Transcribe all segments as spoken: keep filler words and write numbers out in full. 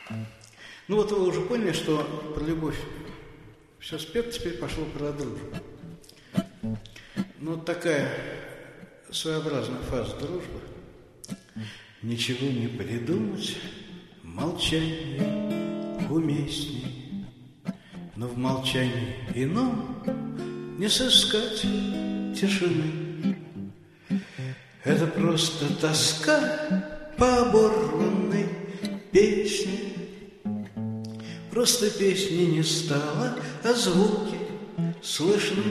Ну вот вы уже поняли, что про любовь все спето, теперь пошло про дружбу. Ну, вот такая своеобразная фаза дружбы. Ничего не придумать, молчание уместней, но в молчании ином не сыскать тишины. Это просто тоска по оборванной песне. Просто песни не стало, а звуки слышны.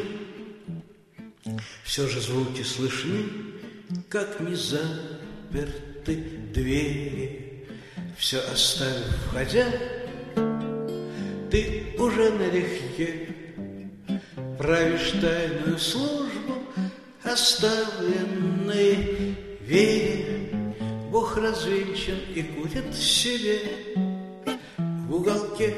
Все же звуки слышны, как не заперты двери. Все оставив, входя, ты уже налегке правишь тайную службу оставленной вере. Бог развенчан и курит себе в уголке,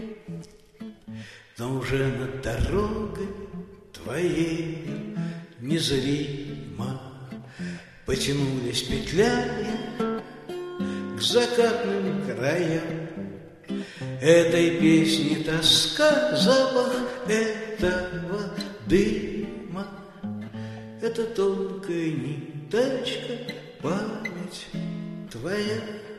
но уже над дорогой твоей незримо потянулись, петляя к закатным краям. Этой песни тоска, запах этого дыма, это тонкая ниточка, память твоя.